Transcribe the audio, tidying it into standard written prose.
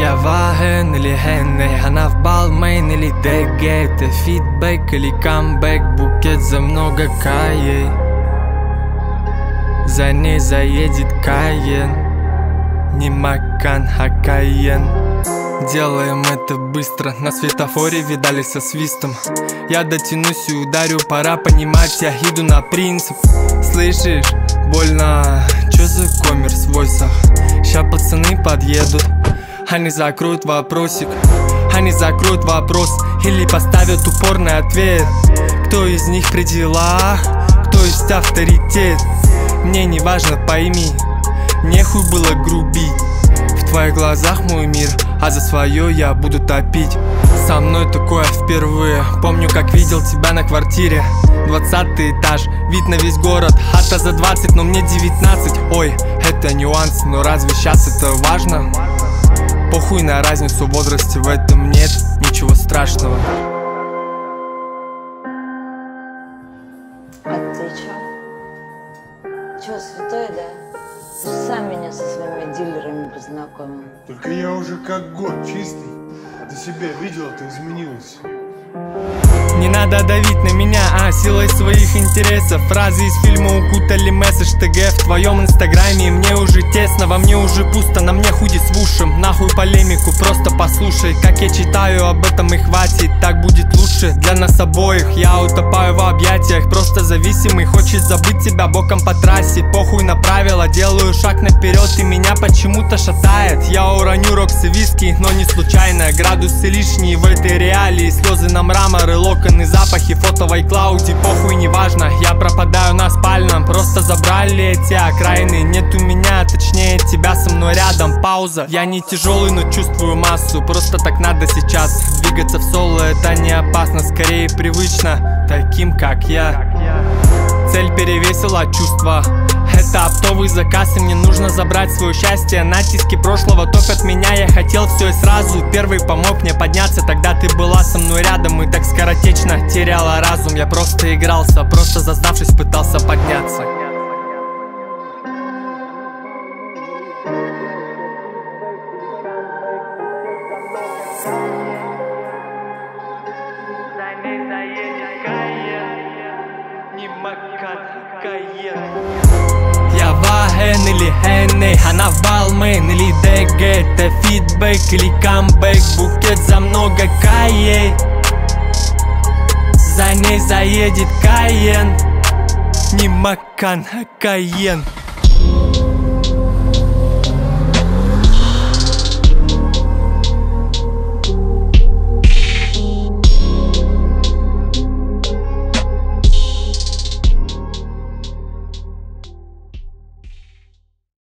Я Ваген или Хенни, она в Балмейн или ДГ. Это фидбэк или камбэк, букет за много каей. За ней заедет Каен, не Макан, а Каен. Делаем это быстро, на светофоре видали со свистом. Я дотянусь и ударю, пора понимать, я иду на принцип. Слышишь, больно, чё за коммерс в войсах? Ща пацаны подъедут, они закроют вопросик, они закроют вопрос или поставят упорный ответ. Кто из них при делах, кто есть авторитет? Мне не важно, пойми, нехуй было грубить. В твоих глазах мой мир, а за свое я буду топить. Со мной такое впервые. Помню, как видел тебя на квартире. 20-й этаж, вид на весь город. Хата за 20, но мне 19. Ой, это нюанс, но разве сейчас это важно? Похуй на разницу в возрасте, в этом нет ничего страшного. А ты чё? Чё, святой, да? Ты же сам меня со своими дилерами познакомил. Только я уже как год чистый. А ты себя видела, ты изменилась. Не надо давить на меня, силой своих интересов. Фразы из фильма укутали месседж ТГ в твоем инстаграме. И мне уже тесно, во мне уже пусто, на мне худи с вушем. Нахуй полемику, просто послушай, как я читаю об этом и хватит. Так будет лучше для нас обоих. Я утопаю в объятиях, просто зависимый. Хочет забыть тебя боком по трассе. Похуй на правила, делаю шаг наперед и меня почему-то шатает. Я уроню рокс и виски, но не случайно. Градусы лишние в этой реалии, слезы на мрамор и локоны, запахи, фото в iCloud. Похуй, неважно, я пропадаю на спальном. Просто забрали эти окраины. Нет у меня, точнее тебя со мной рядом. Пауза, я не тяжелый, но чувствую массу. Просто так надо сейчас. Двигаться в соло это не опасно, скорее привычно таким как я. Цель перевесила чувства. Это оптовый заказ, и мне нужно забрать свое счастье. Натиски прошлого топят меня, я хотел все и сразу. Первый помог мне подняться, тогда ты была со мной рядом. И так скоротечно теряла разум. Я просто игрался, просто зазнавшись пытался подняться. За ней заедет Каен, не Макан, Каен. Я Ваген или Хенни, она в Балмейн или ДГ. Это фидбэк или камбэк, букет за много каей. За ней заедет Каен, не Макан, а Каен.